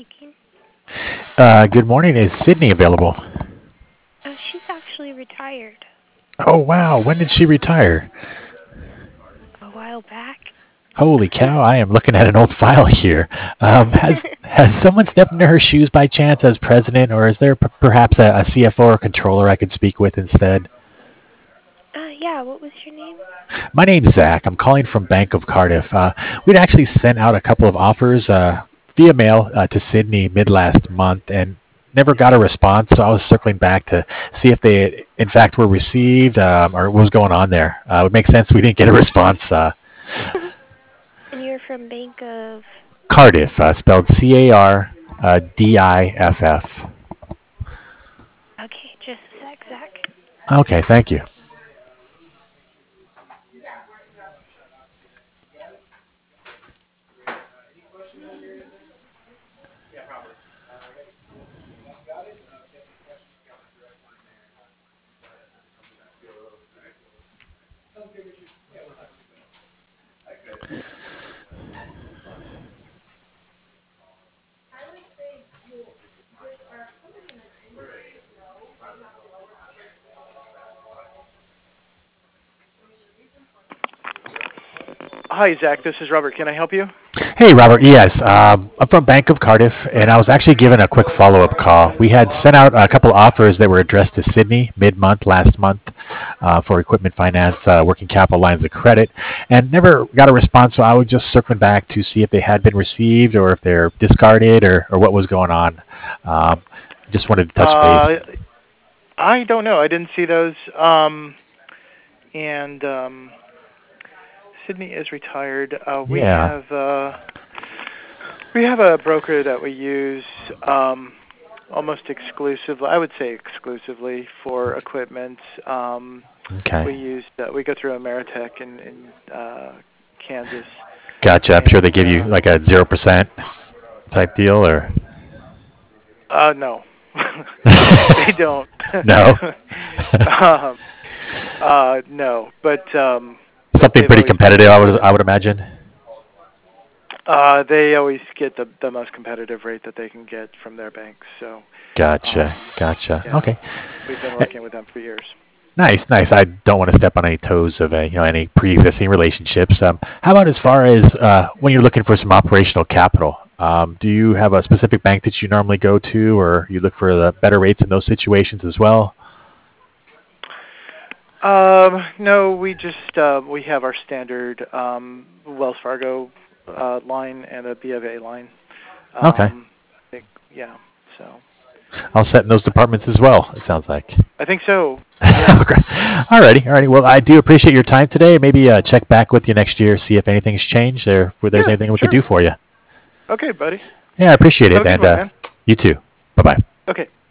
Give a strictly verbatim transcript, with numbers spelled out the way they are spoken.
speaking. Uh, good morning. Is Sydney available? Oh, she's actually retired. Oh, wow. When did she retire? A while back. Holy cow. I am looking at an old file here. Um, has has someone stepped into her shoes by chance as president, or is there p- perhaps a, C F O or controller I could speak with instead? Uh, yeah, what was your name? My name's Zach. I'm calling from Bank of Cardiff. Uh, we'd actually sent out a couple of offers uh, via mail uh, to Sydney mid last month and never got a response. So I was circling back to see if they, in fact, were received um, or what was going on there. Uh, it would make sense we didn't get a response. Uh, And you're from Bank of... Cardiff, uh, spelled C A R uh, D I F F. Okay, just a sec, Zach. Okay, thank you. Hi, Zach. This is Robert. Can I help you? Hey, Robert. Yes, um, I'm from Bank of Cardiff, and I was actually given a quick follow-up call. We had sent out a couple offers that were addressed to Sydney mid-month last month uh, for equipment finance, uh, working capital lines of credit, and never got a response. So I was just circling back to see if they had been received or if they're discarded or, or what was going on. Um, just wanted to touch base. Uh, I don't know. I didn't see those. Um, and um, Sydney is retired. Uh, we Yeah. have uh, we have a broker that we use um, almost exclusively. I would say exclusively for equipment. Um, Okay. we use uh, we go through Ameritech in, in uh, Kansas. Gotcha. I'm sure they And give you uh, like a zero percent type deal, or uh, no, they don't. no. um, uh, no, but um, but Something they've pretty always been competitive, I good would with. I would imagine. Uh, they always get the the most competitive rate that they can get from their banks. So, Gotcha. um, Gotcha. yeah, Okay. we've been Eh, working with them for years. Nice, nice. I don't want to step on any toes of a, you know, any pre-existing relationships. Um, how about as Yeah. far as uh, when you're looking for some operational capital? Um, do you have a specific bank that you normally go to, or you look for the better rates in those situations as well? Um, no, we just uh, we have our standard um, Wells Fargo uh, line and a B of A line. Okay. Um, I think, yeah. So I'll set in those departments as well, it sounds like. I think so. Yeah. Okay. Alrighty, alrighty. Well, I do appreciate your time today. Maybe uh, check back with you next year, see if anything's changed or if there's Yeah. anything we could Sure. do for you. Okay, buddy. Yeah, I appreciate Have it. a good And one, uh, man. you too. Bye bye. Okay.